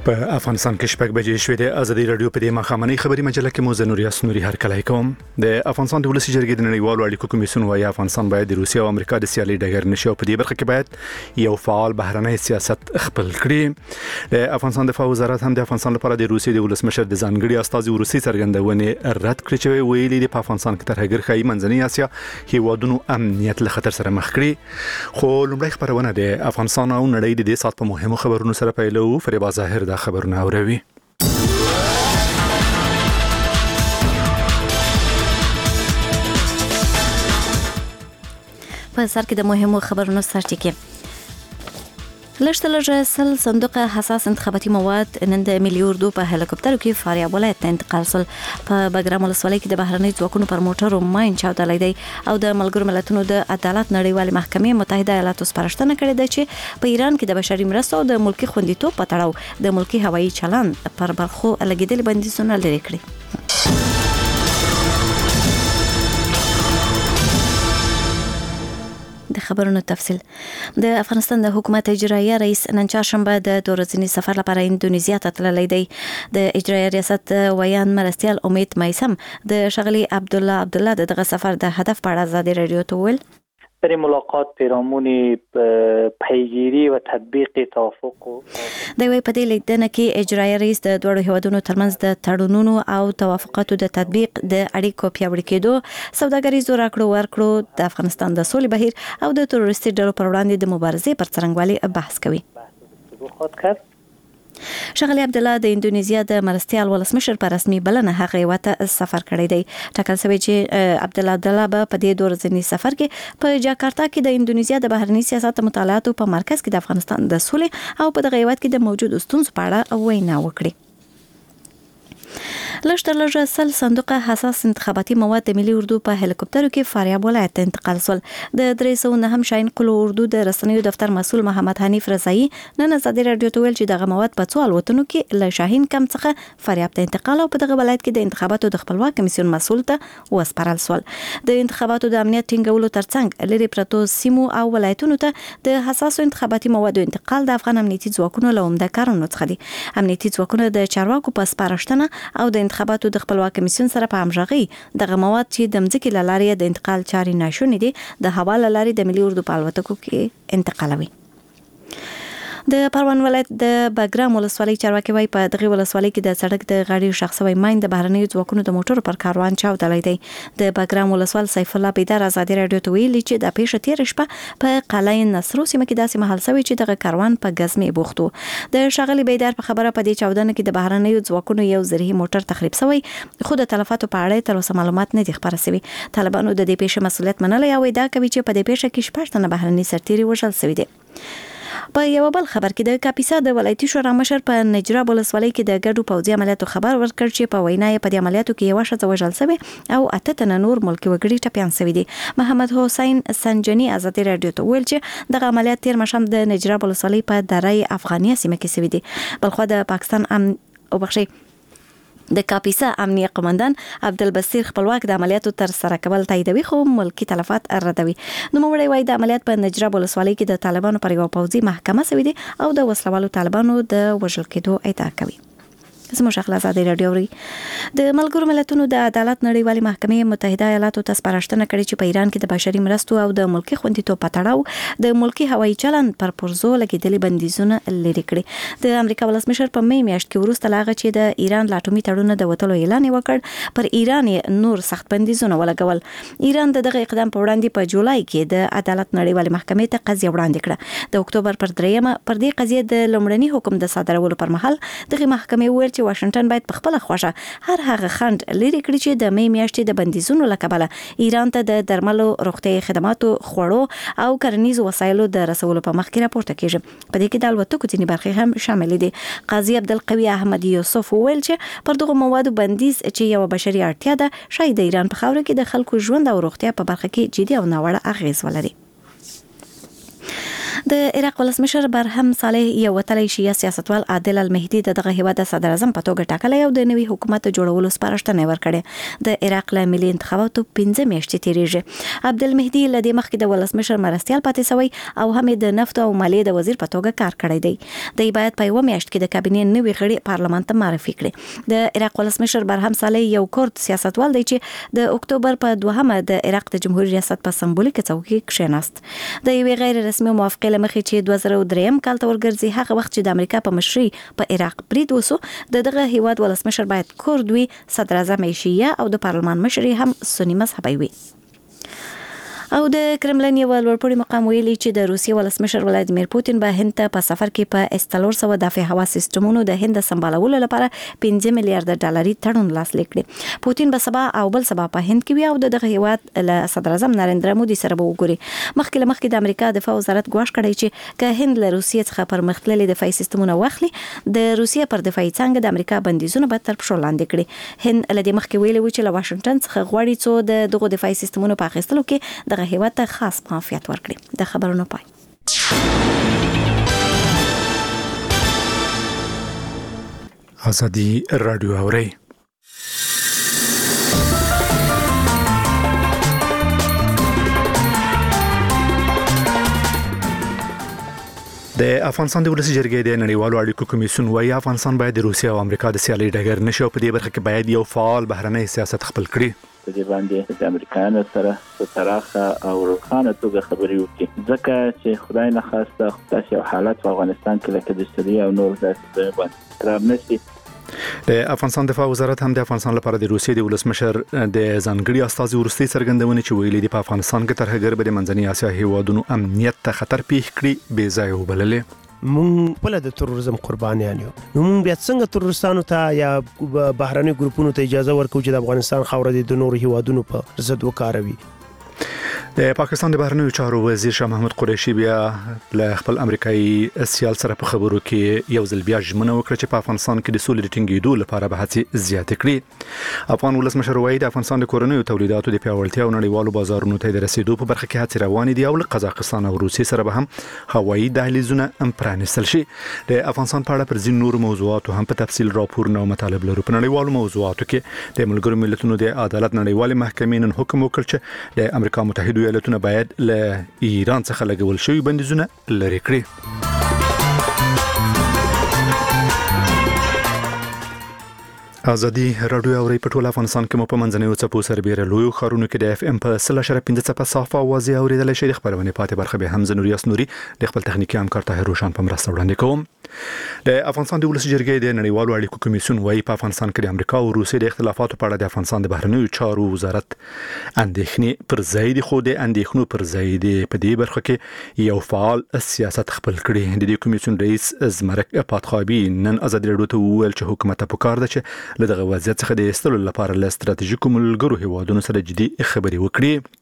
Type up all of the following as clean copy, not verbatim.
په افغانستان کې شپږ بجې شوې د ازادي رادیو په دې مخامنۍ خبري مجله کې مو زنوري اسنوري هر کله کوم د افغانستان د ولسی جرګې د نړیوالو اړیکو کمیسیون وايي افغانستان باید د روسیې او امریکا د سیالي ډګر نشي او په دې برخه کې باید یو فعال بهرنی سیاست خپل کړي. د افغانستان دفاع وزارت هم د افغانستان لپاره د روسیې د ولسمشر د ځانګړي استازي روسي څرګندونه رد کړې چې ویلي د افغانستان کې ترهګر خای منځنۍ اسیا هیوادونو امنیت له خطر سره مخ کړي. خو لومړی خبرونه د افغانستان او نړۍ د دې سات په مهمو خبرونو سره پیلو. فریبا ظاهر دا خبرونه اوروي. په سر کې د مهمو خبرونو سرټکی لږ سل صندوق حساس انتخاباتي مواد نن د ملي اردو په هلیکوپټر کې فاریاب ولایت ته انتقال شول. په بګرام ولسوالۍ کې د بهرنۍ ځواکونو پر موټرو ماین چاودلې دی او د ملګرو ملتونو د عدالت نړیوالې محکمې متحده ایالاتو سپارښتنه کړې ده چې په ایران کې د بشري مرستو او د ملکی خوندیتوب په تړاو د ملکی هوایي چلن پر برخو لګیدل بندیزونه لري کړی. د خبرونو تفصیل. د افغانستان د حکومت اجرایي رئیس نن چهارشنبه د دورځنی سفر لپاره اندونیزیا ته تللی دی. د اجرایي ریاست ویان مرستیال امید مایسم د شغلی عبدالله دغه سفر د هدف په اړه ازادي رادیو ته ویل. در ملاقات پیرامون پیگیری و تطبیق توافق د وی په دې لیدنه کې اجرایي رئیس د دوه هیوادونو ترمنځ د تړونونو او توافقاتو د تطبیق د اړیکو پیاوړي کېدو، سوداګریزو راکړو ورکړو، د افغانستان د سولې بهیر او د تروریستي ډلو پر وړاندې د مبارزې پر څرنګوالي بحث کوي. شغلی عبدالله د اندونیزیا د مرستیال ولسمشر په رسمي بلنه هغه وته سفر کړی دی. ټاکل شوی چې عبدالله به په دې دورځنی سفر کې په جاکارتا کې د اندونیزیا د بهرنی سیاست مطالعاتو په مرکز کې د افغانستان د سولې او په دغه هیواد کې د موجود ستونزو په اړه وینا وکړي. لږ سل صندوق حساس انتخاباتي مواد د ملي اردو په هلیکوپټر کې فاریاب ولایت ته انتقال شول. د 309 شاهین قلو اردو د رسنیو دفتر مسؤل محمد حنیف رضایی نن ازادي رادیو ته ویل چې دغه مواد په څو الوتنو کې له شاهین کم څخه فاریاب ته انتقال او په دغه ولایت کې د انتخاباتو د خپلواک کمیسیون مسؤل ته وسپارل شول. د انتخاباتو د امنیت ټینګولو ترڅنګ لري پرتو سیمو او ولایتونو ته د حساسو انتخاباتي موادو انتقال د افغان امنیتي ځواکونو له عمده کارونو څخه دي. امنیتي ځواکونه د چارواکو په سپارښتنه او د انتخاباتو د خپلواک کمیسیون سره په همغږي دغه مواد چې د مځکې له لارې د انتقال چاري ناشونې دي د هوا له لارې د ملي اردو په الوتکو کې انتقالوي. د پروان ولایت د بګرام ولسوالۍ چارواکي وای په دغه ولسوالۍ کې د سړک د غاړې شخصوي ماین د بهرنیو ځواکونو د موټرو پر کاروان چاودلې دی. د بګرام ولسوال سیف الله بیدار ازادي رادیو ته ویلي چې د پیښه تیر شپه په قلعه نصرو سیمه کې داسې محل شوی چې دغه کاروان په غزمې بوختو. د شغلی بیدار په خبره په دې چاودنه کې د بهرنیو ځواکونو یو زرهي موټر تخریب شوی، خو د تلفاتو په اړه تر اوسه معلومات نه دي خبره شوی. طالبانو د دې پیښې مسؤلیت منلای او دا کوي چې په دې پیښه کې 6 تنه بهرني سرتیري وژل شوی دي. په یو بل خبر کې د کاپیسا د ولایتي شورا مشر په نجراب ولسوالۍ کې د ګډو پوځي عملیاتو خبر ورکړ چې په وینا یې په دې عملیاتو کې یو شخص وژل شوی او 8 تنه نور ملکی وګړي ټپيان شوی دي. محمد حسین سنجنی ازادي رادیو ته ویل چې دغه عملیات تیر مشام د نجراب ولسوالۍ په درای افغانیه سیمه کې شوی دي. بلخو د پاکستان د کاپیسا امنیه قومندان عبدالبصیر خپلواک د عملیاتو تر سره کول تاییدوي خو ملکی تلفات ردوي. نو موږ وایي د عملیات په نجراب ولسوالۍ کې د طالبانو پر یو پوځي محکمه شوی دي او د وسلوالو طالبانو د وژل کېدو ادعا کوي. زموږ خپل ازادي رادیو د ملګرو ملتونو د عدالت نړیوالې محکمې متحده ایالاتو ته سپارښتنه کړې چې په ایران کې د بشري مرستو او د ملکی خوندیتوب په تړاو د ملکی هوایي چلن پر پرزو لګیدلې بندیزونه لري کړي. د امریکا ولسمشر په می میاشت کې وروسته لاغه چې د ایران لاټومي تړون د وټلو اعلان وکړ پر ایران نور سخت بندیزونه ولګول. ایران دغه اقدام په وړاندې په جولای کې د عدالت نړیوالې محکمې ته قضیه وړاندې کړه. د اکتوبر پر 3 پر دې قضیه د لومړني حکم د صادرولو پر مهال دغه محکمې ویل چې واشنگټن باید په خپل خوښه هر هغه خند لري کړی چې د می میاشتې د بندیزونو لکبله ایران ته د درملو، روغتیايي خدماتو، خوړو او کرنیزو وسایلو د رسولو په مخ کې راپورته کیږي. په دې کې د الوتکو ځینې برخې هم شامل دي. قاضي عبدالقوی احمد یوسف ویل چې پر دغه موادو بندیز چې یو بشري اړتیا ده شاید د ایران په خاوره کې د خلکو ژوند او روغتیا په برخه کې جدي او ناوړه اغیز ولري. د عراق ولسمشر برهم صالح یو وتلی شیعه سیاستوال عادل المهدي دغه هیواد صدر اعظم په توګه ټاکلی او د نوي حکومت جوړولو سپارښتنه ورکړه. د عراق له ملي انتخاباتو 15 میاشتې تیریږي. عبد المهدي له دې مخکې د ولسمشر مرستیال پاتې شوی او هم د نفت او مالیې د وزیر په توګه کار کړی دی. د باید په یو میاشت کې د کابینې نوي غړي پارلمان ته معرفي کړي. د عراق ولسمشر برهم صالح یو کورد سیاستوال دی چې د اکتوبر په 2 د عراق د جمهوریت ریاست په سمبولیک څوکۍ کښیناست. د یو غیر رسمي موافقه لمخې چې 2003 کال ته ورګرځي هغه وخت چې د امریکا په مشرۍ په عراق برید وسو دغه هیواد ولسمشر باید کورد وي، صدر اعظم شیعه او د پارلمان مشري هم سنی مذهبي وي. او د کرملین یو لوړپوړي مقام ویلي چې د روسیې ولسمشر ولادیمیر پوتین به هند ته په سفر کې په S-400 دافع هوا سیستمونو د هند سمبالولو لپاره 15 میلیارډ ډالري تړون لاسلیک کړي. پوتین به سبا او بل سبا په هند کې وي او دغه هیواد له صدر اعظم نریندرا مودي سره به وګوري. مخکې د امریکا دفاع وزارت ګواښ کړی چې که هند له روسیې څخه پرمختللي دفاعي سیستمونه واخلي د روسیې پر دفاعي څانګه د امریکا بندیزونه به تر پښو لاندې کړي. هند له دې مخکې ویلي و چې له واشنگټن څخه غواړي څو دغه دفاعي سیستمونو په اخیستلو کې دغه هیواد ته خاص معافیت ورکړي. د خبرونو پای. ازادي رادیو اوري. د افغانستان د ولسی جرګې د نړیوالو اړیکو کمیسیون وايي افغانستان باید د روسیې او امریکا د سیالي ډګر نشي او په دې برخه کې باید یو فعال بهرنی سیاست خپل کړي. په دې باندې د امریکایانو سره په پراخه او روښانه توګه خبرې وکړي، ځکه چې خدای نه خواسته داسې یو حالت په افغانستان کې لکه د سوریې او نور داسې باندې تکرار نشي. د افغانستان دفاع وزارت هم د افغانستان لپاره د روسیې د ولسمشر د ځانګړي استازي ورستي څرګندونه چې ویلي دی په افغانستان کې ترهګر به د منځنۍ اسیا هیوادونو امنیت ته خطر پیښ کړي بې ځای وبللې. مونږ په د تروریزم قربانیان یو، نو مونږ بیا څنګه تروریستانو ته یا بهرني ګروپونو ته اجازه ورکوو چې د افغانستان خاوره د نورو هیوادونو په ضد وکاروي. د پاکستان د بهرنیو چارو وزیر شاه محمود قریشي بیا له خپل امریکایي سیال سره په خبرو کې یو ځل بیا ژمنه وکړه چې په افغانستان کې د سولې ټینګېدو لپاره به هڅې زیاتې کړي. افغان ولسمشر وایي د افغانستان د کورنیو تولیداتو د پیاوړتیا او نړیوالو بازارونو ته د رسیدو په برخه کې هڅې روانې دي او له قزاقستان او روسیې سره به هم هوایي دهلیزونه پرانیستل شي. د افغانستان په اړه پر ځینو نورو موضوعاتو هم په تفصیل راپورونه او مطالب لرو. په نړیوالو موضوعاتو کې د ملګرو ملتونو د عدالت نړیوالې محکمې نن حکم وکړ چې د امریکا متحده ایالاتونو باید له ایران څخه لګول شوی بندیزونه لرې کړي. ازادي رادیو اوري په ټول افغانستان کې مو په منځنیو څپو سربېره لوی خارونو کې د FM په 0.5 څپه صافه اوازې اوریدل شي. د خبرونه پاتې برخه به هم زنوري اسنوري د خپل تخنیکی همکار طاهر روشان په مرسته وړاندې کوم. د افغانستان د ولسی جرګې د نړیوالو اړیکو کمیسیون وايي په افغانستان کې د امریکا او روسیې د اختلافاتو په اړه د افغانستان د بهرنیو چارو وزارت اندېښنې پر ځای دي، خو د اندېښنو پر ځای دي په دې برخه کې یو فعال سیاست خپل کړي. د دې کمیسیون رئیس زمرک پاتخابي نن ازادي رادیو ته وویل چې حکومت په کار ده چې له دغه وضعیت څخه د ایستلو لپاره له ستراتیژیکو ملګرو هیوادونو سره جدي خبرې وکړي.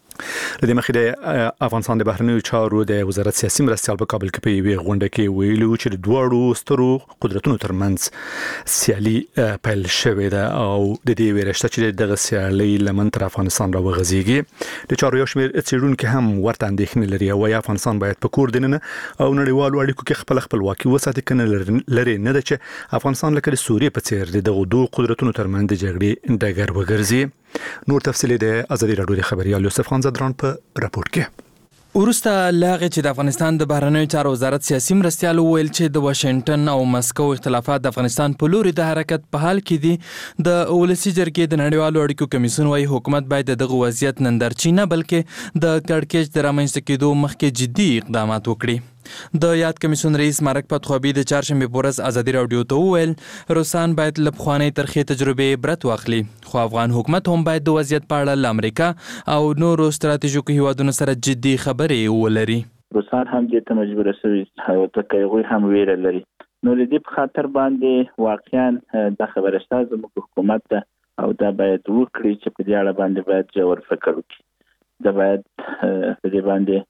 لدې مخې د افغانستان د بهرنیو چارو د وزارت سیاسي مرستیال په کابل کې په یوې غونډه کې ویلي چې د دوه سترو قدرتونو ترمنځ سیالي پیل شوې ده او د دې ویرشته چې دغه سیالي لمن تر افغانستان راوغځيږي. د چارو یو شمېر څېړونکو هم ورته اندېښنې لري او افغانستان باید په کور دننه او نړیوالو اړیکو کې خپل خپلواکي وساتي، کنه لري نه ده چې افغانستان لکه د سوریې په څېر دغه دوه قدرتونو ترمنځ د جګړې ډګر وګرځي. نور تفصیل د ازادي رادیو خبريال یوسف خان زدران په راپور کې. ورسته لاغه چې د افغانستان د بهرنیو چارو وزارت سیاسي مرستیال ویل چې د واشنگټن او مسکو اختلافات د افغانستان په لوري د حرکت په حال کې دي. د ولسی جرګې د نړیوالو اړیکو کمیسیون وايي حکومت باید دغه وضعیت نندارچی نه بلکې د کړکېچ د رامنځته کېدو مخکې جدي اقدامات وکړي. د یاد کمیسیون رئیس مارک پاتخابي د چهارشنبه په ورځ ازادي رادیو ته وویل روسان باید له پخوانۍ ترخې تجربې عبرت واخلي، خو افغان حکومت هم باید د وضعیت په اړه له امریکا او نورو ستراتیژیکو هیوادونو سره جدي خبرې ولري. روسان هم دې ته مجبور شوي ځکه هغوی هم ویره لري. نو د دې په خاطر باندې واقعا د خبره شته زموږ حکومت ته او دا باید وکړي چې په دې اړه باندې باید جوړ فکر وکړي. دا باید په دې باندې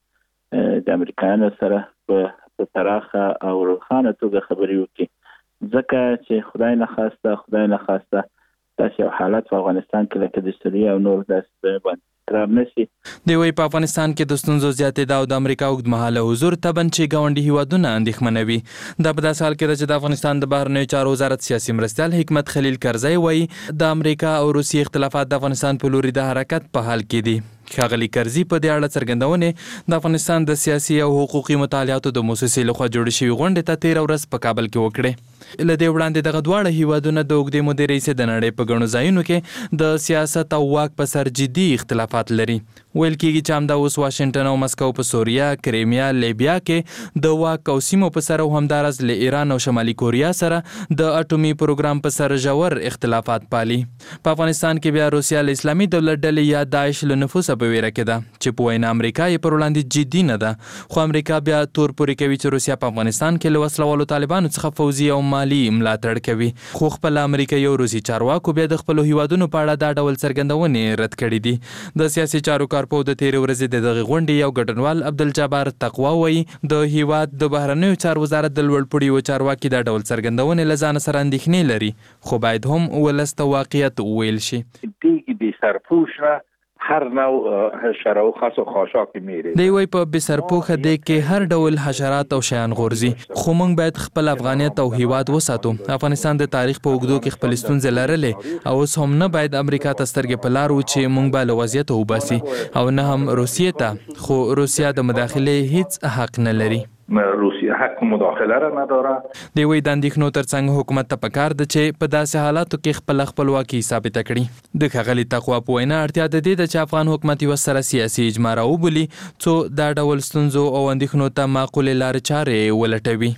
د امریکایانو سره په پراخه او روښانه توګه خبرې وکړي، ځکه چې خدای نه خواسته داسې یو حالت په افغانستان کې لکه د سوریې او نور داسې باندې احترام نشي. دی وی په افغانستان کې د ستونزو زیاتېدا او د امریکا اوږدمهاله حضور تبن چې ګاونډي هیوادونه اندېښمنوي. دا په داسې حال کې ده چې د افغانستان د بهرنیو چارو وزارت سیاسي مرستیال حکمت خلیل کرزی وایي د امریکا او روسیې اختلافات د افغانستان په لوري د حرکت په حال کې دي. ښاغلي کرزي په دې اړه څرګندونې د افغانستان د سیاسي او حقوقي مطالعاتو د موسسې لخوا جوړې شوې غونډې ته 13 ورځ په کابل کې وکړې. له دې وړاندې دغه دواړه هیوادونه د اوږدې مودې راهیسې د نړۍ په ګڼو ځایونو کې د سیاست او واک په سر جدي اختلافات لري. ویل کېږي چې همدا اوس واشنګټن او مسکو په سوریه، کریمیا، لیبیا کې د واک او سیمو په سر او همدارس له ایران او شمالي کوریا سره د اټومي پروګرام په سر ژور اختلافات پالي. په افغانستان کې بیا روسیا له اسلامي دولت ډلې یا داعش له نفوذه په ویره کې ده چې په وینا امریکا یې پر وړاندې جدي نه ده. خو امریکا بیا تور پورې کوي چې روسیا په افغانستان کې له وسلوالو طالبانو څخه فوزي او مالي ملاتړ کوي. خو خپل امریکایي او روسي چارواکو بیا د خپلو هیوادونو په اړه دا ډول څرګندونې رد کړي دي. د سیاسي چارو کارپوه د تېرې ورځې د دغې غونډې یو ګډونوال عبدالجبار تقوا وایي د هیواد د بهرنیو چارو وزارت د لوړپوړي یو چارواکي دا ډول څرګندونې له ځانه سره اندېښنې لري، خو باید هم ولس ته واقعیت وویل شي. دیگه بی سرپوش را هر نوع حشره و خاص و خاشاک میره. دی وی په بسرپوخه دی کې هر ډول حشرات او شیان غورځي، خو موږ باید خپل افغانیت او هیواد وساتو. افغانستان د تاریخ په اوږدو کې خپل ستونزې لرلې او اوس هم نه باید امریکا ته سترګې په لار و چې موږ به له وضعیته وباسي او نه هم روسیې ته. خو روسیا د مداخلې هیڅ حق نه لري. روسیه حق مداخله را نداره. دی وی د اندېښنو ترڅنګ حکومت ته پکار ده چې په داسې حالاتو کې خپل خپلواکي ثابته کړي. د ښاغلي تقوا په وینا اړتیا د دې ده چې افغان حکومت یوه سره سیاسي اجماع راوبولي څو دا ډول ستونزو او اندېښنو ته معقولې لارې چارې ولټوي.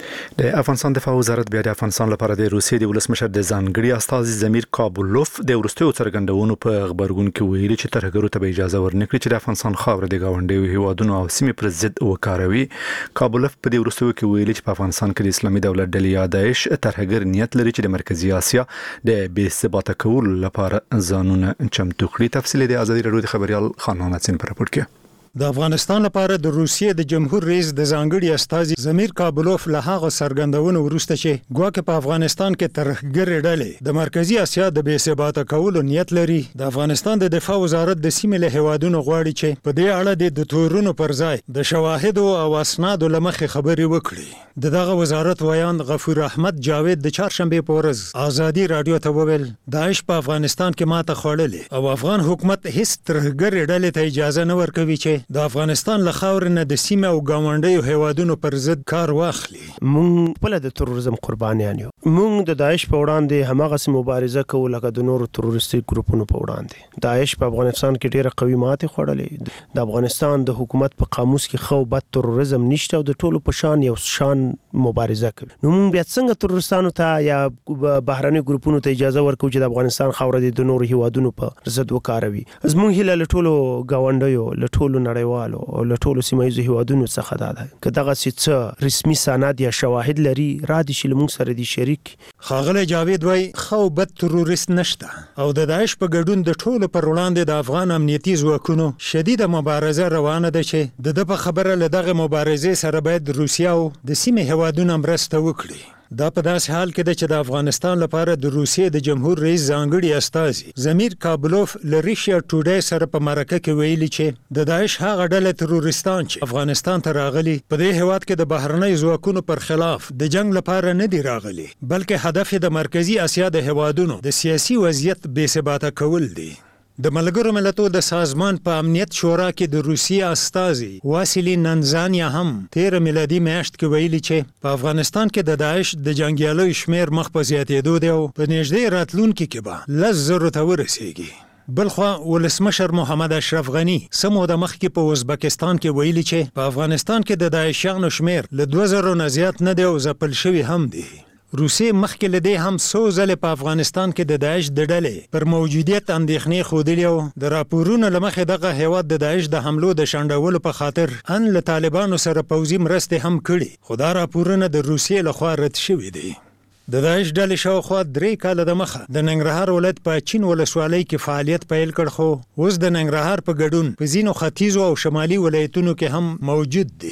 د افغانستان دفاع وزارت بیا د افغانستان لپاره د روسیې د ولسمشر د ځانګړي استازي زمیر کابولوف د وروستیو څرګندونو په خبرګون کې ویلي چې ترهګرو ته به اجازه ورنکړي چې د افغانستان خاوره د ګاونډیو هیوادونو او سیمې پر ضد وکاروي. کابولوف په دې وروستیو کې ویلي چې په افغانستان کې د اسلامي دولت ډلې یا داعش ترهګر نیت لري چې د مرکزی اسیا د بې ثباته کولو لپاره ځانونه چمتو کړي. تفصیل د ازادي راډیو د خبريال خانان حسین پر راپور کې. د افغانستان لپاره د روسیې د جمهور رئیس د ځانګړي استازي زمیر کابولوف له هغه څرګندونو وروسته چې ګواکې په افغانستان کې ترهګر ډلې د مرکزی اسیا د بې ثباته کولو نیت لري، د افغانستان د دفاع وزارت د سیمې له هیوادونو غواړي چې په دې اړه د تورونو پر ځای د شواهدو او اسنادو لمخې خبرې وکړي. دغه وزارت ویان غفور احمد جاوید د چهارشنبه په ورځ ازادي رادیو ته وویل داعش په افغانستان کې ماته خوړلې او افغان حکومت هیڅ ترهګر ډلې ته اجازه نه ورکوي چې د افغانستان له خاورې نه د سیمه او ګاونډیو هیوادونو پر ضد کار واخلي. مونږ خپل د تروریزم قربانیان یو. مونږ د داعش په وړاندې هماغه مبارزه کوو لکه د نورو تروریستي ګروپونو په وړاندې. داعش په افغانستان کې ډیره قوي ماتې خوړلې. د افغانستان د حکومت په قاموس کې خو بد تروریزم نشته او د ټولو په شان یو شان مبارزه کوي. نو مونږ بیا څنګه تروریستانو ته یا بهرني ګروپونو ته اجازه ورکوو چې د افغانستان خاوره د نورو هیوادونو په ضد وکاروي. زموږ هیله له ټولو ګاونډیو له ټولو نړیوالو او له ټولو سیمایي هیوادونو څخه ده که دغه څه رسمي سند یا شواهد لري را دي چې موږ سره دي شریک. خاغلی جاوید وای خو بد تروریست نشته او د داعش په ګډون د ټولو پر وړاندې د افغان امنیتي ځواکونو شدید مبارزه روانه ده چې د په خبره له دغه مبارزې سره باید روسیا او د سیمې هیوادونو مرسته وکړي. دا په داسې حال کې ده چې د افغانستان لپاره د روسیې د جمهور رئیس ځانګړي استازي زمیر کابولوف له ریشیا ټوډی سره په مرکه کې ویلي چې د داعش هغه ډله تروریستان چې افغانستان ته راغلي په دې هیواد کې د بهرنۍ ځواکونو پر خلاف د جنگ لپاره نه دی راغلي بلکې هدف د مرکزی اسیا د هیوادونو د سیاسي وضعیت بې ثباته کول دی. د ملګرو ملتونو د سازمان په امنیت شورا کې د روسیې استازي واسیلی ننزانیا هم 13 میلادي میاشت کې ویلي چې په افغانستان کې د داعش د جنگیالیو شمیر مخ په زیاتېدو دی او په نږدې راتلونکي کې به 10,000 ته ورسیږي. بلخوا ولسمشر محمد اشرف غنی سمو د مخکې په ازبکستان کې ویلي چې په افغانستان کې د داعشیانو شمیر له 2000 نه زیات نه دی او ځپل شوي هم دی. روسیې مخکې له دې هم څو ځلې په افغانستان کې د داعش د ډلې پر موجودیت اندېښنې ښودلې او د راپورونو له مخې دغه هیواد د داعش د حملو د شنډولو په خاطر ان له طالبانو سره پوځي مرستې هم کړي خو دا راپورونه د روسیې لخوا رد شوي دي. د داعش ډلې شاوخوا 3 کاله د مخه د ننګرهار ولایت په چین ولسوالۍ کې فعالیت پیل کړ خو اوس د ننګرهار په ګډون په ځینو ختیځو او شمالي ولایتونو کې هم موجود دي.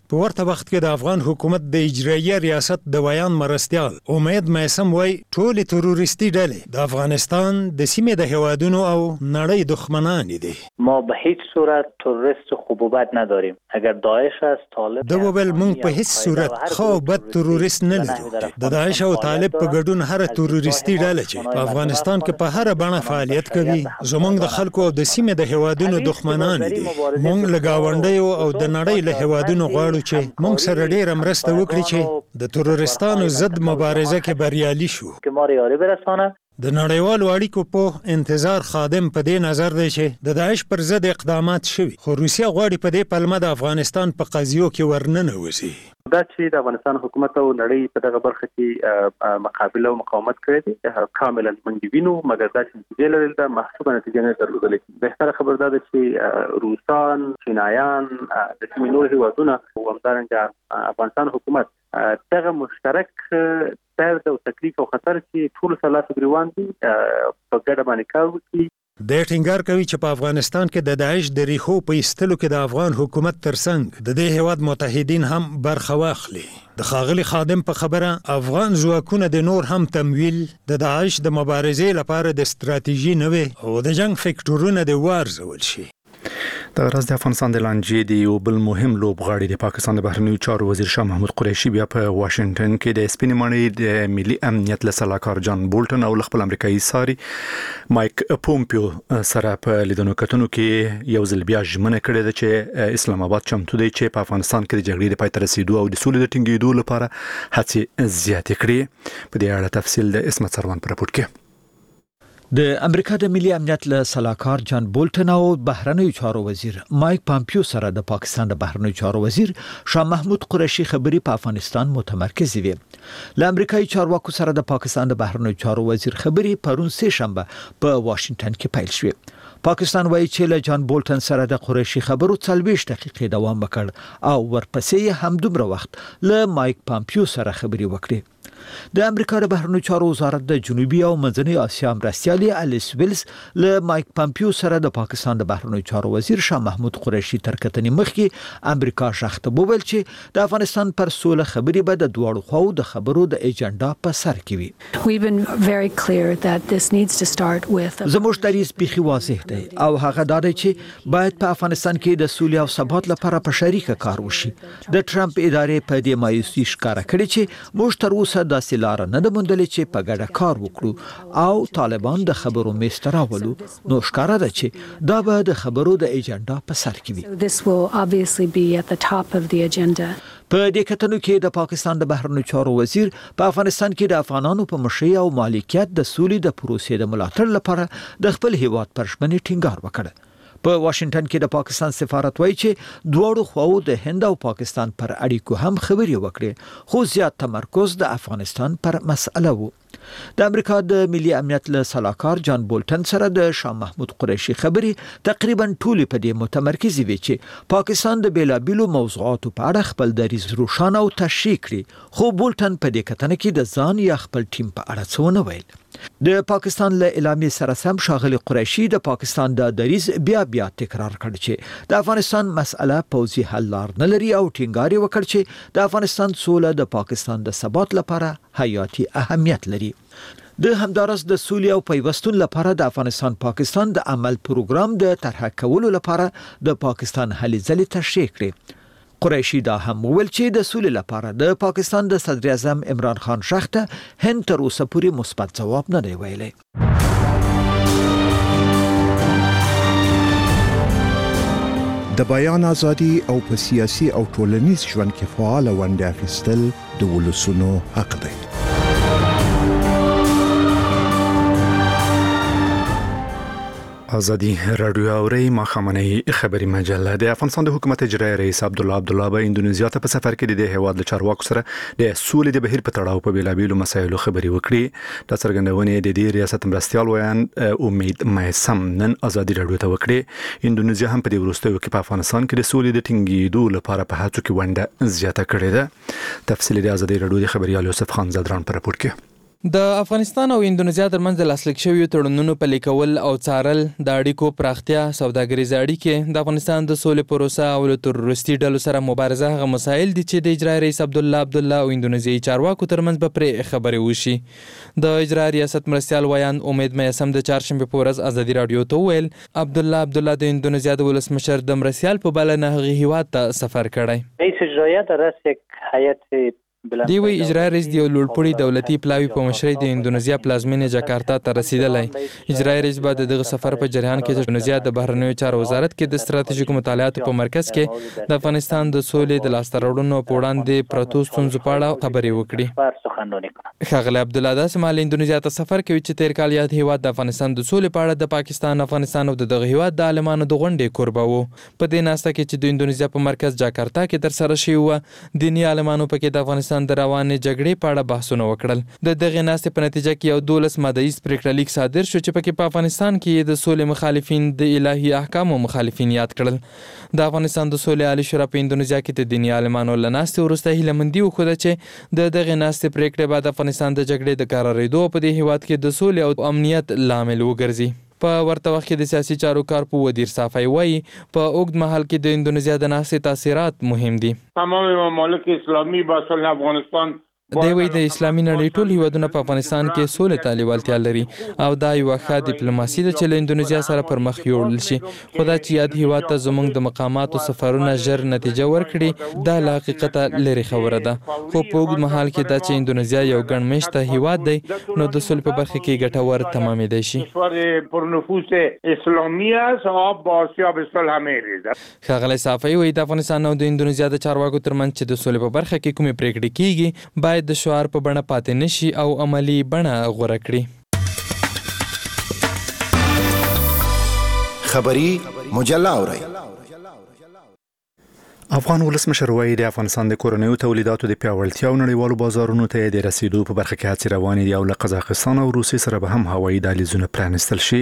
په ورته وخت کې د افغان حکومت د اجرایي ریاست د ویان مرستیال امید میسم وای ټول تروریستي ډلې د افغانستان د سیمې د هوادونو او نړۍ دښمنان دي. ما به هیڅ صورت تروریست خوب و بد نداریم. اگر داعش است طالب د وبل مونږ په هیڅ صورت خو بد تروریست نه لرو. د داعش او طالب په ګډون هر تروریستي ډله چې په افغانستان کې په هر بڼه فعالیت کوي زمونږ د خلکو او د سیمې د هوادونو دښمنان دي. مونږ له گاونډیو او د نړۍ له هوادونو غواړو چې مونږ سره ډېره مرسته وکړي چې د تروریستانو ضد مبارزه کې بریالي شو. د نړیوالو اړیکو په انتظار خادم په دې نظر دی چې د داعش پر ضد اقدامات شوي خو روسیه غواړي په دې پلمه د افغانستان په قضیو کې ورننوځي. دا چې د افغانستان حکومت او نړۍ په دغه برخه کې مقابله او مقاومت کړی دی کاملا موږ وینو مګر دا چې نتیجه لري دا محسوبه نتیجه نه درلودلې. بهتره خبر دا ده چې روسان چینایان د سیمې نور هیوادونه او همدارنګه افغانستان حکومت دغه مشترک درد او تکلیف او خطر چې ټول سلاس ګریوان دي په ګډه باندې کار وکړي. د ټینګار کوي چې په افغانستان کې د داعش د ریښو په ایستلو کې د افغان حکومت ترڅنګ د دې هیواد متحدین هم برخه واخلي. د ښاغلي خادم په خبره افغان ځواکونه د نور هم تمویل د داعش د مبارزې لپاره د ستراتیژي نوې او د جنگ فکټورونه د وارزول شي. د غرض د افغانستان د لانجې دی یو بل مهم لوبغاړي د پاکستان د بهرنیو چارو وزیر شاه محمود قریشي بیا په واشنگټن کې د سپینې ماڼۍ د ملي امنیت له سلاکار جان بولټن او خپل امریکایي ساري مایک پومپیو سره په لیدنو کتنو کې یو ځل بیا ژمنه کړې ده چې اسلام آباد چمتو دی چې په افغانستان کې د جګړې د پای ته رسیدو او د سولې د ټینګېدو لپاره هڅې زیاتې کړي. په دې اړه تفصیل د اسمت سروان په راپور کې. د امریکا د ملي امنیت له سلاکار جان بولټن او بهرنیو چارو وزیر مایک پامپیو سره د پاکستان د بهرنیو چارو وزیر شاه محمود قریشي خبري په افغانستان متمرکز وي. له امریکایي چارواکو سره د پاکستان د بهرنیو چارو وزیر خبري پرون سه شنبه په واشنگټن کې پیل شوه. پاکستان وایي چې له جان بولټن سره د قریشي خبرو 40 دقیقې دوام وکړ او ورپسې هم دومره وخت له مایک پامپیو سره خبري وکړي. د امریکا د بهرنیو چارو وزارت د جنوبي او منځنۍ اسیا مرستیالي الیس ویلز له مایک پامپیو سره د پاکستان د بهرنیو چارو وزیر شاه محمود قریشي تر کتنې مخکې امریکا شخته بوبل چې د افغانستان پر سوله خبري به د دوړو خواو د خبرو د ایجنډا په سر کې وي. We've been very clear that this needs to start with زموږ دریځ بيخي واضح دی او هغه دا دی چې باید په افغانستان کې د سولې او ثبات لپاره په شریکه کار وشي. د ټرمپ ادارې په دې مایوسي ښکارا کړې چې موږ تر اوسه داسې لار نه ده موندلې چې په ګډه کار وکړو او طالبان د خبرو میز ته راولو. نو ښکارا ده چې دا به د خبرو د ایجنډا په سر کې وي. This will obviously be at the top of the agenda. په دې کتنو کې د پاکستان د بهرنیو چارو وزیر په افغانستان کې د افغانانو په مشرۍ او مالکیت د سولې د پروسې د ملاتړ لپاره د خپل هیواد پر ژمنې ټینګار وکړ. په واشنگټن کې د پاکستان سفارت وایي چې دوړو خواو د هند او پاکستان پر اړیکو هم خبرې وکړي خو زیات تمرکز د افغانستان پر مسأله وو. د امریکا د ملي امنیت له سلاکار جان بولټن سره د شاه محمود قریشي خبرې تقریبا ټول په دې متمرکز وي چې پاکستان د بیلابیلو موضوعاتو په اړه خپل دریځ روښانه او تشریح کړي. خو بولټن په دې کتنه کې د ځان یا خپل ټیم په اړه څه ونه ویل. د پاکستان له اعلامیې سره سم ښاغلي قریشي د پاکستان د دریځ بیا تکرار کړ چې د افغانستان مسأله پوځي حل لار نه لري او ټینګار وکړ چې د افغانستان سوله د پاکستان د ثبات لپاره حیاتي اهمیت لري. د همدارس د سولې او پیوستون لپاره د افغانستان پاکستان د عمل پروګرام د طرح کولو لپاره د پاکستان هلې ځلې تشریح کړې. قریشي دا هم وویل چې د سولې لپاره د پاکستان د صدر اعظم عمران خان شخته هند تر اوسه پورې مثبت ځواب نه دی ویلی. د بیان ازادي او په سیاسي او ټولنیز ژوند کې فعال ونډه اخیستل د ولسونو حق دی. ازادي رادیو اوري مخامنۍ خبري مجله د افغانستان د حکومت اجرایي رئیس عبدالله به اندونیزیا ته په سفر کې د هیواد له چارواکو سره د سولې د بهیر په تړاو په بیلابیلو مسایلو خبري وکړي. د څرګندونې د دې ریاست مرستیال ویان امید میسم نن ازادي رادیو ته وکړي. اندونیزیا هم په دې وروستیو کې په افغانستان کې د سولې د ټینګېدو لپاره په هڅو کې ونډه زیاته کړې ده. تفصیل د ازادي رادیو د خبريال یوسف خان زدران پر راپور کې. د افغانستان او اندونیزیا ترمنځ د لاسلیک شویو تړونونو پلي کول او څارل د اړیکو پراختیا، سوداګریزې اړیکې، د افغانستان د سولې پروسه او له تروریستي ډلو سره مبارزه هغه مسایل دي چې د اجرایي رئیس عبدالله او اندونیزیایي چارواکو ترمنځ به پرې خبرې وشي. د اجرایي ریاست مرستیال ویان امید میسم د چهارشنبې په ورځ ازادي راډیو ته وویل عبدالله د اندونیزیا د ولسمشر د مرستیال په بلنه هغې هیواد ته سفر کړی. رئیس اجرایه در رأس یک هیئت دی وی اجرایي رئیس د یو لوړپوړي دولتي پلاوي په مشرۍ د اندونیزیا پلازمینې جاکارتا ته رسیدلی. اجرایي رئیس به د دغه سفر په جریان کې د اندونیزیا د بهرنیو چارو وزارت کې د ستراتیژیکو مطالعاتو په مرکز کې د افغانستان د سولې د لاسته راوړنو په وړاندې پرتو ستونزو په اړه خبرې وکړي. ښاغلی عبدالله داسې مهال اندونیزیا ته سفر کوي چې تیر کال یاد هیواد د افغانستان د سولې په اړه د پاکستان، افغانستان او دغه هیواد د عالمانو د غونډې کوربه و. په دې ناسته کې چې د اندونیزیا په مرکز جاکارتا کې ترسره شوې وه، دیني عالمانو پکې د افغانستان د روانې جګړې په اړه بحثونه وکړل. د دغې ناستې په نتیجه کې یو 12 مادهیز پریکړه لیک صادر شو چې پکې په افغانستان کې د سولې مخالفین د الهي احکامو مخالفین یاد کړل. د افغانستان د سولې عالی شورا په اندونیزیا کې د دیني عالمانو له ناستې وروسته هیلهمندي وښوده چې د دغې ناستې پریکړې به د افغانستان د جګړې د قرارېدو په دې هیواد کې د سولې او امنیت لامل وګرځي. په ورته وخت کې د سیاسي چارو کارپو ودیر صافی وایي په اوږد مهال کې د اندونیزیا د ناستې تاثیرات مهم دي. تمام ممالک اسلامي با صلح افغانستان دی وی د اسلامي نړۍ ټول هیوادونه په افغانستان کې سولې ته لیوالتیا لري او دا یو ښه ډیپلوماسي ده چې له اندونیزیا سره پر مخ یوړل شي. خو دا چې یاد هیواد ته زموږ د مقاماتو سفرونه ژر نتیجه ورکړي دا له حقیقته لرې خبره ده. خو په اوږد مهال کې دا چې اندونیزیا یو ګڼ مېشته هیواد دی نو د سولې په برخه کې ګټور تمامېدی شي. ښاغلی صافی وایي د افغانستان او د اندونیزیا د چارواکو ترمنځ چې د سولې په برخه کې کومې پریکړې کیږي باید د شعار په بڼه پاتې نشي او عملی بڼه غوره کړي. خبری مجله اورئ. افغان ولسمشر وایي د افغانستان د کورنیو تولیداتو د پیاوړتیا او نړیوالو بازارونو ته د رسیدو په برخه کې هڅې روانې دي او له قزاقستان او روسیې سره به هم هوایي دهلیزونه پرانیستل شي.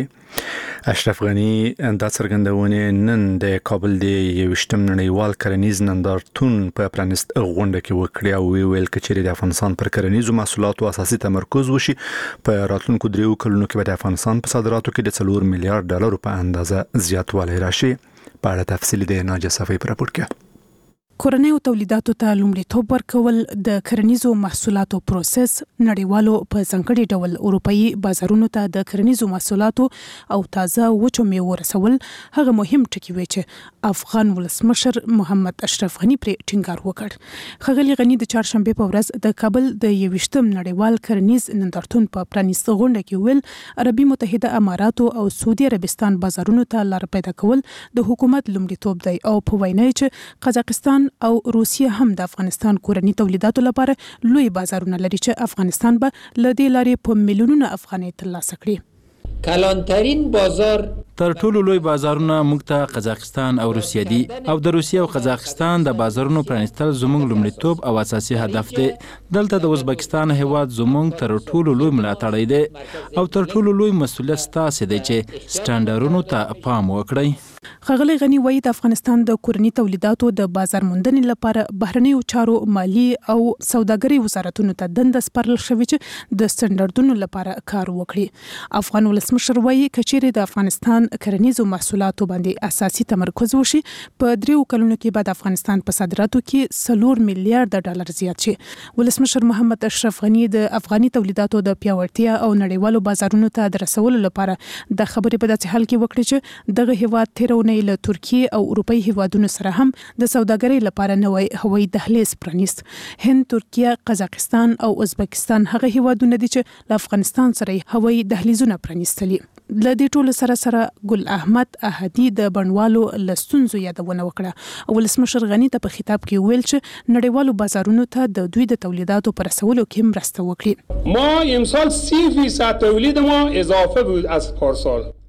اشرف غنی دا څرګندونې نن د کابل د 21م نړیوال کرنیز نندارتون په پرانیست غونډه کې وکړې او ویل چې د افغانستان پر کرنیزو محصولاتو اساسي تمرکز وشي. په راتلونکو 3 کلونو کې به د افغانستان په صادراتو کې د $4 میلیارډ په اندازه زیاتوالی راشي. په اړه تفصیل د ناجیه صفی په راپور کې. کورنیو تولیداتو ته لومړیتوب ورکول، د کرنیزو محصولاتو پروسس، نړیوالو په ځانګړي ډول اروپאי بازارونو ته د کرنیزو محصولاتو او تازه وچو میوو رسول هغه مهم ټکي وي چې افغان ولسمشر محمد اشرف غنی پر ټینګار وکړ. ښاغلي غنی د چهارشنبې په ورځ د کابل د 21م نړیوال کرنیز نندارتون په پرانیسته غونډه کې ویل عربي متحده اماراتو او سعودي عربستان بازارونو ته لار پیدا کول د حکومت لومړیتوب دی او په وینا چې قزاقستان او روسیه هم د افغانستان کورنی تولیداتو لپاره لوی بازارونه لري چې افغانستان به له دې لارې په میلیونونو افغانۍ ترلاسه کړي. کلانترین بازار تر ټولو لوی بازارونه موږ ته قزاقستان او روسیه دي او د روسیه او قزاقستان د بازارونو پرانیستل زموږ لومړیتوب او اساسي هدف دی. دلته د ازبکستان هیواد زموږ تر ټولو لوی ملاتړی دی او تر ټولو لوی مسؤلیت ستاسو دی چې سټانډرونو ته پام وکړئ. ښاغلی غنی وایي د افغانستان د کورنی تولیداتو د بازار موندنې لپاره بهرنیو چارو، مالی او سوداګرۍ وزارتونو ته دنده سپارل شوې چې د سټانډردونو لپاره کار وکړي. افغان ولسمشر وایي کچېرې د افغانستان کرنیزو محصولاتو باندې اساسي تمرکز وشي په 3 کلونو کې به د افغانستان په صادراتو کې $4 میلیارډ زیات شي. ولسمشر محمد اشرف غنی د افغاني تولیداتو د پیاوړتیا او نړیوالو بازارونو ته د رسولو لپاره د خبرې په داسې حال کې وکړي چې دغه هیواد تیرونې له ترکیه او اروپאי هیوادونو سره هم د سوداګرۍ لپاره نوې هوایي دهلیز پرانیست. هند، ترکیه، قزاقستان او ازبکستان هغه هیوادونه دي چې له افغانستان سره هوایي دهلیزونه پرانیستلي. له دې ټولو سره ګل احمد احدي د بڼوالو له ستونزو یادونه وکړه. ولسمشر غنی ته په خطاب کې ویل چې نړیوالو بازارونو ته د دوی د تولیداتو پر رسولو کې مرسته وکړي. ما امسال 30% تولید ما اضافه بود از پارسال.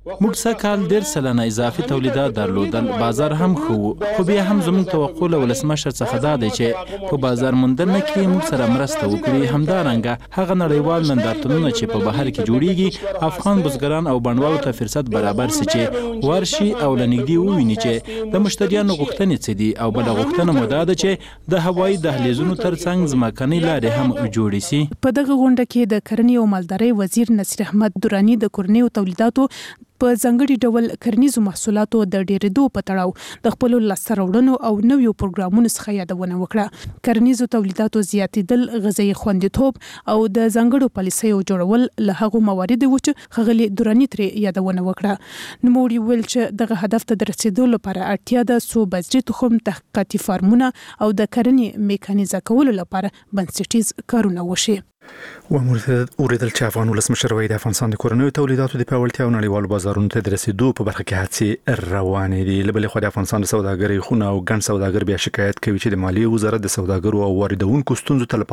موږ سږکال 10 سلنه اضافي تولیدات درلودل، بازار هم ښه، خو بیا هم زموږ توقع له ولسمشر څخه دا دی چې په بازار موندنه کې موږ سره مرسته وکړي. همدارنګه هغه نړیوال نندارتونونه چې په بهر کې جوړیږي افغان بزګران او بڼوالو ته فرصت برابر سي چې ورشي او لنګدي وویني چې د مشتریانو غوښتنې څه دي، او بل غوښتنه مو دا ده چې د هوایي دهلیزونو ترڅنګ ځمکنۍ لارې هم جوړې سي. په دغه غونډه کې د کرنې او مالدارۍ وزیر نصیر احمد درانی د کورنیو تولیداتو په ځانګړي ډول کرنیزو محصولاتو د ډیرېدو په تړاو د خپل لاسته راوړنو او نویو پروګرامونو څخه یادونه وکړه. کرنیزو تولیداتو زیاتېدل، غذایي خوندیتوب او د ځانګړو پالیسیو جوړول له هغو مواردو و چې ښاغلي دراني ترې یادونه وکړه. نوموړي ویل چې دغه هدف ته د رسیدو لپاره اړتیا ده څو بذري تخم، تحقیقاتي فارمونه او د کرنې میکانیزه کولو لپاره بنسټیز کارونه وشي. اوریدل چې افغان ولسمشر وایي د افغانستان د کورنیو تولیداتو د پیاوړتیا او نړیوالو بازارونو ته د رسیدو په برخه کې هڅې روانې دي. له بلې خوا د افغانستان د سوداګرۍ خونه او ګڼ سوداګر بیا شکایت کوي چې د مالیې وزارت د سوداګرو او واردونکو ستونزو ته له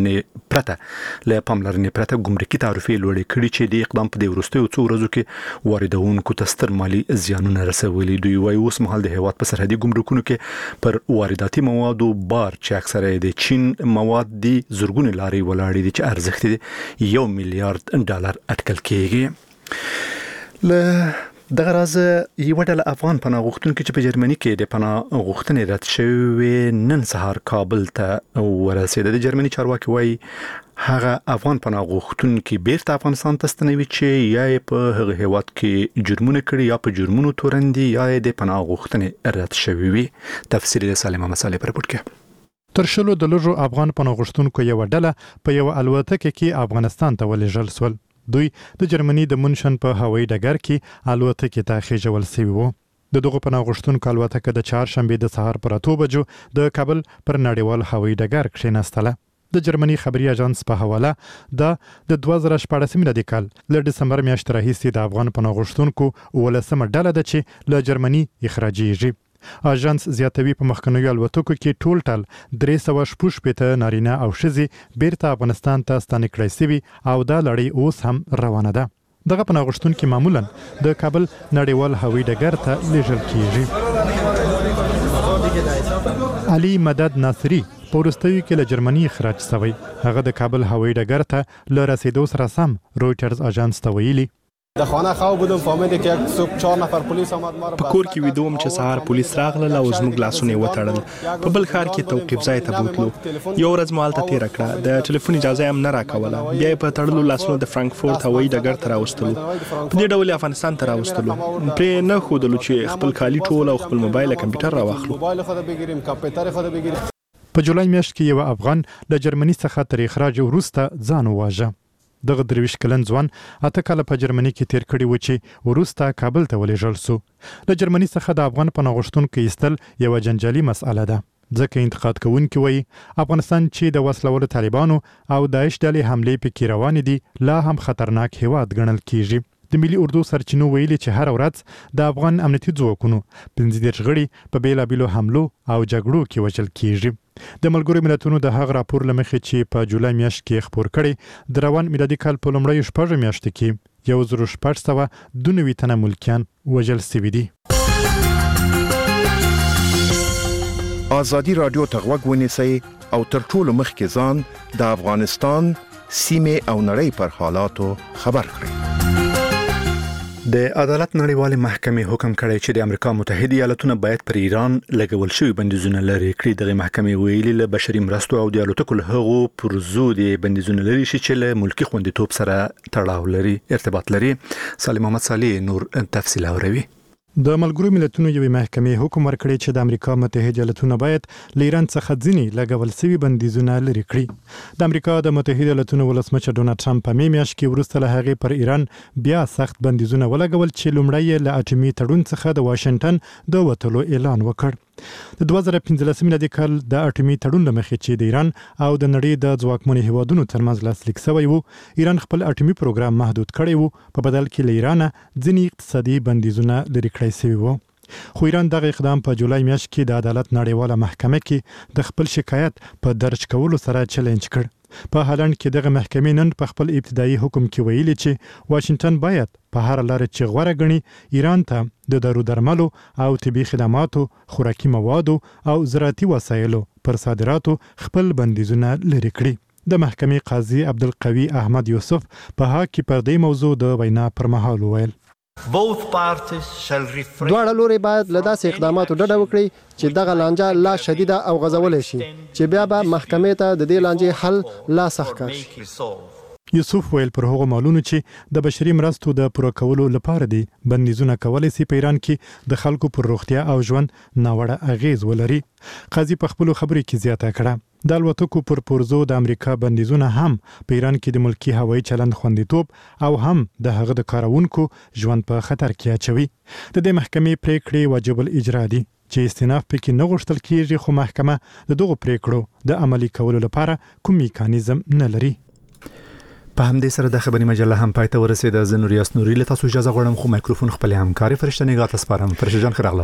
پاملرنې پرته ګمرکي تعرفې لوړې کړي چې د اقدام په دې وروستیو څو ورځو کې واردونکو ته ستر مالي زیانونه رسولي. دوی وایي اوس مهال د هیواد په سرحدي ګمرکونو کې پر وارداتي موادو بار چې اکثره د چین مواد دي زرګونه لارې ولاړې دي چې ارزښت یې $1 میلیارډ اټکل کېږي. له دغه راز یو ډله افغان پناه غوښتونکو چې په جرمني کې د پناه غوښتنې رد شوې نن سهار کابل ته ورسېده. د جرمني چارواکي وایي هغه افغان پناه غوښتونکي بیرته افغانستان ته ستنوي چې یا په هغه هیواد کې جرمونه کړي یا په جرمونو تورندي یا د پناه غوښتنې رد شوي وي. تفصیل سالم مسالې پر پټ کې تر شلو د لږو افغان پناه غوښتونکو یو ډله په یو الوتکه کې افغانستان ته ولېږل سول. دوی د جرمني د مونشن په هوایي ډګر کې الوتکې ته خېژول شوي وو. د دغه پناه غوښتونکو الوتکه د چهارشنبه د سهار پر 8 بجو د کابل پر نړیوال هوایي ډګر کښېناستله. د جرمني خبري اژانس په حواله د 2014 میلادي کال له دسمبر میاشتې راهیسې د افغان پناه غوښتونکو ولسمه ډله ده چې له جرمني اخراجېږي. اژانس زیاتوي په مخکنیو الوتکو کې ټول 316 نارینه او ښځې بیرته افغانستان ته ستانه کړای شوي او دا لړۍ اوس هم روانه ده. دغه پناه غوښتونکي معمولا د کابل نړیوال هوایي ډګر ته لیږل کیږي. علي مدد ناصری په وروستیو کې له جرمني اخراج شوی. هغه د کابل هوایي ډګر ته له رسیدو سره سم رويټرز اژانس ته ویلي در خانه خواب بودم فهمیدم که یک صبح 4 نفر پلیس آمد ما را په کور کې ویدوم چې سهار پولیس راغله او زموږ لاسونه وتړل. په بل ښار کې توقیف ځای ته بوتلو. یو ورځ مو هلته تېره کړه. د ټلیفون اجازه هم نه راکوله. بیا یې په تړلو لاسونو د فرانکفورت هوایي ډګر ته راوستلو. په دې ډول افغانستان ته راوستلو. پرې نه ښودلو چې خپل کالي ټول او خپل موبایل کمپیوټر راواخلو. په جولای میاشت کې یو افغان له جرمني څخه تر اخراج وروسته ځان وواژه. دغه 23 کلن ځوان 8 کاله په جرمني کې تیر کړی و چې وروسته کابل ته ولېږل سو. له جرمني څخه د افغان پناه غوښتونکو ایستل یو جنجالي مسأله ده. ځکه انتقاد کوونکي وایي افغانستان چې د وسلوالو طالبانو او داعش ډلې حملې پکې روانې دي لا هم خطرناک هیواد ګڼل کیږي. د ملي اردو سرچینو ویلي چې هر ورځ د افغان امنیتي ځواکونو 15 غړي په بیلابیلو حملو او جګړو کې وژل کیږي. د ملګرو ملتونو د هغه راپور لمخې چې په جولای میاشت کې خبر کړي د روان میلادي کال په لومړیو 6 میاشتو کې 1692 تنه ملکیان وژل شوي دي. آزادي رادیو ته غوږ ونیسئ او تر ټولو مخکې ځان د افغانستان سیمې او نړۍ پر حالاتو خبر کړئ. د عدالت نړیوالې محکمې حکم کړی چې د امریکا متحده ایالاتونه باید پر ایران لګول شوی بندیزونه لري کړي. دغه محکمې ویلي له بشري مرستو او د الوتکو له هغو پرزو د بندیزونه لري چې له ملکی خوندیتوب سره تړاو لري ارتباط لري. سالم محمد صالح نور تفصیل اوروي. د ملګرو ملتونو یوې محکمې حکم ورکړی چې د امریکا متحده ایالاتونه باید له ایران څخه ځینې لګول شوي بندیزونه لرې کړي. د امریکا د متحده ایالاتونو ولسمشر ډونالډ ټرمپ په می میاشت کې وروسته له هغې پر ایران بیا سخت بندیزونه ولګول چې لومړی یې له اټومي تړون څخه د واشنګټن د وتلو اعلان وکړ. د 2015 میلادي کال د اټومي تړون لمخې چې د ایران او د نړۍ د ځواکمنو هیوادونو ترمنځ لاسلیک شوی وو، ایران خپل اټومي پروګرام محدود کړی وو، په بدل کې له ایران ځینې اقتصادي بندیزونه لرې کړی شوي وو. خو ایران دغه اقدام په جولای میاشت کې د عدالت نړیواله محکمه کې د خپل شکایت په درج کولو سره چیلنج کړ. په هالند کې دغه محکمې نن په خپل ابتدایي حکم کې ویلي چې واشنگټن باید په هر لاره چې غوړه غني ایران ته د دارو درملو او طبي خدماتو، خوراکي موادو او زراعتي وسایلو پر صادراتو خپل بندیزونه لري کړي. د محکمې قاضي عبدالقوی احمد یوسف په هغه کې پر دې موضوع د وینا پر مهال وویل دواړه لوري باید له داسې اقداماتو ډډه وکړي چې دغه لانجه لا شدیده او غځولې شي چې بیا به محکمې ته د دې لانجې حل لا سخت کار شي. یوسف ویل پر هغو مالونو چې د بشري مرستو د پوره کولو لپاره دي بندیزونه کولی سي په ایران کې د خلکو پر روغتیا او ژوند ناوړه اغیز ولري. قاضي په خپل خبرې کې زیاته کړه د الوتکو پر پورزو د امریکا بندیزونه هم په ایران کې د ملکی هوایي چلند خوندیتوب او هم د هغه د کارونکو ژوند په خطر کې اچوي. د دې محکمې پریکړې واجب الاجرا دي چې استئناف پکې نه غوښتل کیږي، خو محکمه د دغو پریکړو د عملي کولو لپاره کوم میکانیزم نه لري. په همدې سره د خبري مجله هم پای ته ورسېده. زه نوریاس نوري له تاسو اجازه غواړم خو مایکروفون خپل همکاري فرشته نگاه تاسو سپارم. فرشته جان خراغله.